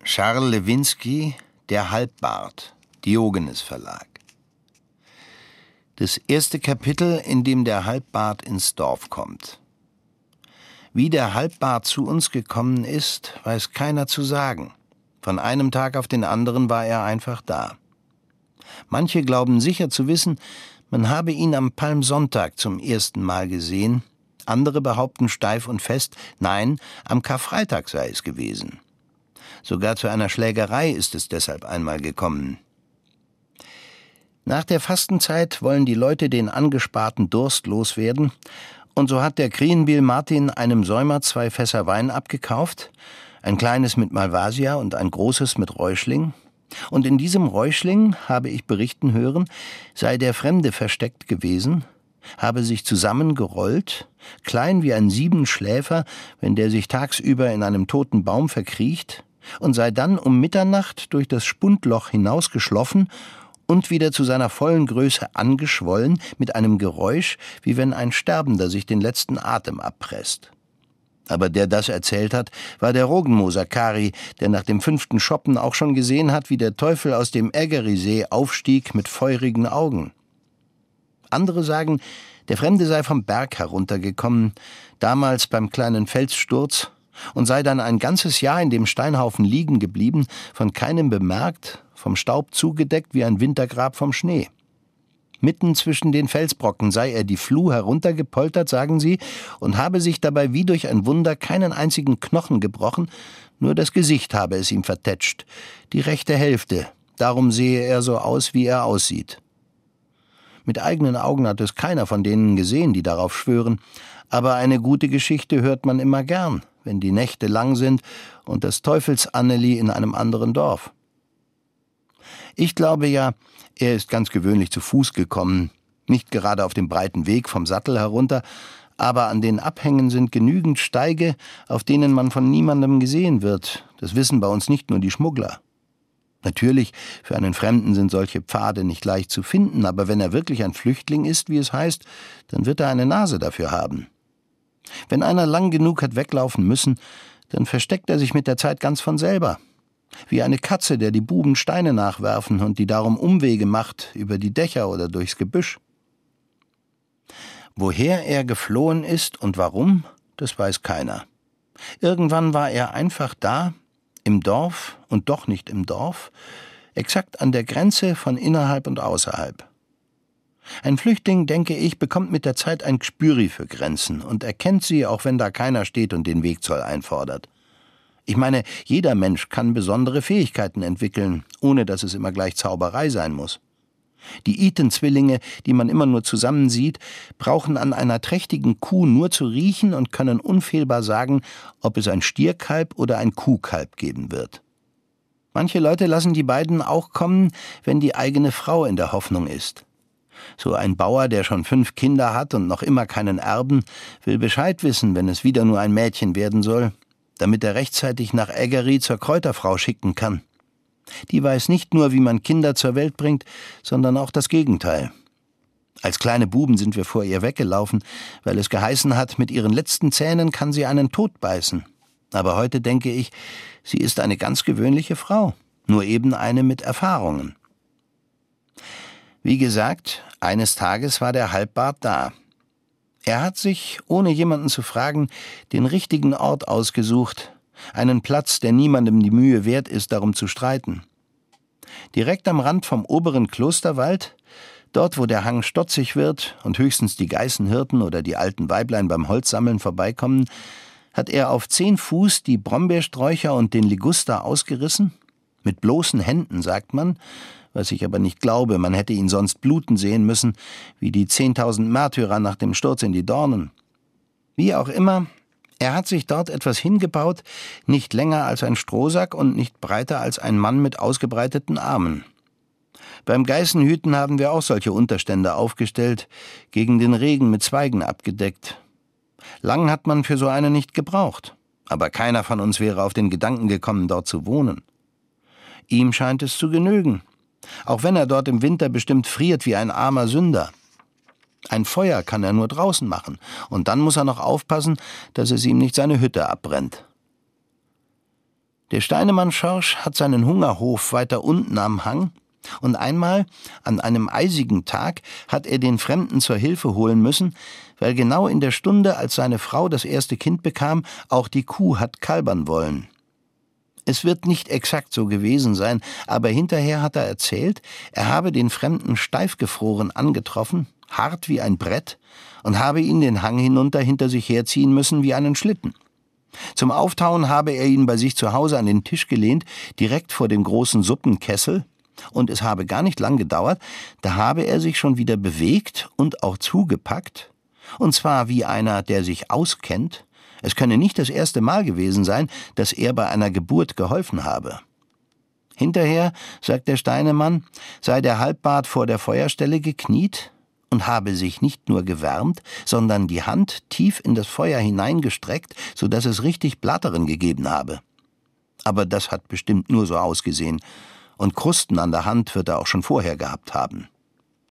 Charles Lewinsky, Der Halbbart, Diogenes Verlag. Das erste Kapitel, in dem der Halbbart ins Dorf kommt. Wie der Halbbart zu uns gekommen ist, weiß keiner zu sagen. Von einem Tag auf den anderen war er einfach da. Manche glauben sicher zu wissen, man habe ihn am Palmsonntag zum ersten Mal gesehen. Andere behaupten steif und fest, nein, am Karfreitag sei es gewesen. Sogar zu einer Schlägerei ist es deshalb einmal gekommen. Nach der Fastenzeit wollen die Leute den angesparten Durst loswerden, und so hat der Krienbiel Martin einem Säumer 2 Fässer Wein abgekauft, ein kleines mit Malvasia und ein großes mit Räuschling. Und in diesem Räuschling, habe ich berichten hören, sei der Fremde versteckt gewesen, habe sich zusammengerollt, klein wie ein Siebenschläfer, wenn der sich tagsüber in einem toten Baum verkriecht, und sei dann um Mitternacht durch das Spundloch hinausgeschloffen und wieder zu seiner vollen Größe angeschwollen mit einem Geräusch, wie wenn ein Sterbender sich den letzten Atem abpresst. Aber der das erzählt hat, war der Rogenmoser Kari, der nach dem 5. Schoppen auch schon gesehen hat, wie der Teufel aus dem Ägerisee aufstieg mit feurigen Augen. Andere sagen, der Fremde sei vom Berg heruntergekommen, damals beim kleinen Felssturz, und sei dann ein ganzes Jahr in dem Steinhaufen liegen geblieben, von keinem bemerkt, vom Staub zugedeckt wie ein Wintergrab vom Schnee. Mitten zwischen den Felsbrocken sei er die Fluh heruntergepoltert, sagen sie, und habe sich dabei wie durch ein Wunder keinen einzigen Knochen gebrochen, nur das Gesicht habe es ihm vertätscht, die rechte Hälfte, darum sehe er so aus, wie er aussieht. Mit eigenen Augen hat es keiner von denen gesehen, die darauf schwören, aber eine gute Geschichte hört man immer gern, wenn die Nächte lang sind und das Teufels-Anneli in einem anderen Dorf. Ich glaube ja, er ist ganz gewöhnlich zu Fuß gekommen, nicht gerade auf dem breiten Weg vom Sattel herunter, aber an den Abhängen sind genügend Steige, auf denen man von niemandem gesehen wird. Das wissen bei uns nicht nur die Schmuggler. Natürlich, für einen Fremden sind solche Pfade nicht leicht zu finden, aber wenn er wirklich ein Flüchtling ist, wie es heißt, dann wird er eine Nase dafür haben. Wenn einer lang genug hat weglaufen müssen, dann versteckt er sich mit der Zeit ganz von selber. Wie eine Katze, der die Buben Steine nachwerfen und die darum Umwege macht, über die Dächer oder durchs Gebüsch. Woher er geflohen ist und warum, das weiß keiner. Irgendwann war er einfach da, im Dorf und doch nicht im Dorf, exakt an der Grenze von innerhalb und außerhalb. Ein Flüchtling, denke ich, bekommt mit der Zeit ein Gspüri für Grenzen und erkennt sie, auch wenn da keiner steht und den Wegzoll einfordert. Ich meine, jeder Mensch kann besondere Fähigkeiten entwickeln, ohne dass es immer gleich Zauberei sein muss. Die Iten-Zwillinge, die man immer nur zusammen sieht, brauchen an einer trächtigen Kuh nur zu riechen und können unfehlbar sagen, ob es ein Stierkalb oder ein Kuhkalb geben wird. Manche Leute lassen die beiden auch kommen, wenn die eigene Frau in der Hoffnung ist. So ein Bauer, der schon 5 Kinder hat und noch immer keinen Erben, will Bescheid wissen, wenn es wieder nur ein Mädchen werden soll, damit er rechtzeitig nach Ägeri zur Kräuterfrau schicken kann. Die weiß nicht nur, wie man Kinder zur Welt bringt, sondern auch das Gegenteil. Als kleine Buben sind wir vor ihr weggelaufen, weil es geheißen hat, mit ihren letzten Zähnen kann sie einen Tod beißen. Aber heute denke ich, sie ist eine ganz gewöhnliche Frau, nur eben eine mit Erfahrungen. Wie gesagt, eines Tages war der Halbbart da. Er hat sich, ohne jemanden zu fragen, den richtigen Ort ausgesucht, einen Platz, der niemandem die Mühe wert ist, darum zu streiten. Direkt am Rand vom oberen Klosterwald, dort wo der Hang stotzig wird und höchstens die Geißenhirten oder die alten Weiblein beim Holzsammeln vorbeikommen, hat er auf 10 Fuß die Brombeersträucher und den Liguster ausgerissen, mit bloßen Händen, sagt man, was ich aber nicht glaube, man hätte ihn sonst bluten sehen müssen, wie die 10.000 Märtyrer nach dem Sturz in die Dornen. Wie auch immer, er hat sich dort etwas hingebaut, nicht länger als ein Strohsack und nicht breiter als ein Mann mit ausgebreiteten Armen. Beim Geißenhüten haben wir auch solche Unterstände aufgestellt, gegen den Regen mit Zweigen abgedeckt. Lang hat man für so eine nicht gebraucht, aber keiner von uns wäre auf den Gedanken gekommen, dort zu wohnen. Ihm scheint es zu genügen. Auch wenn er dort im Winter bestimmt friert wie ein armer Sünder. Ein Feuer kann er nur draußen machen, und dann muss er noch aufpassen, dass es ihm nicht seine Hütte abbrennt. Der Steinemann-Schorsch hat seinen Hungerhof weiter unten am Hang, und einmal, an einem eisigen Tag, hat er den Fremden zur Hilfe holen müssen, weil genau in der Stunde, als seine Frau das erste Kind bekam, auch die Kuh hat kalbern wollen. Es wird nicht exakt so gewesen sein, aber hinterher hat er erzählt, er habe den Fremden steifgefroren angetroffen, hart wie ein Brett, und habe ihn den Hang hinunter hinter sich herziehen müssen wie einen Schlitten. Zum Auftauen habe er ihn bei sich zu Hause an den Tisch gelehnt, direkt vor dem großen Suppenkessel, und es habe gar nicht lang gedauert, da habe er sich schon wieder bewegt und auch zugepackt, und zwar wie einer, der sich auskennt. Es könne nicht das erste Mal gewesen sein, dass er bei einer Geburt geholfen habe. Hinterher, sagt der Steinemann, sei der Halbbart vor der Feuerstelle gekniet und habe sich nicht nur gewärmt, sondern die Hand tief in das Feuer hineingestreckt, so dass es richtig Blatteren gegeben habe. Aber das hat bestimmt nur so ausgesehen, und Krusten an der Hand wird er auch schon vorher gehabt haben.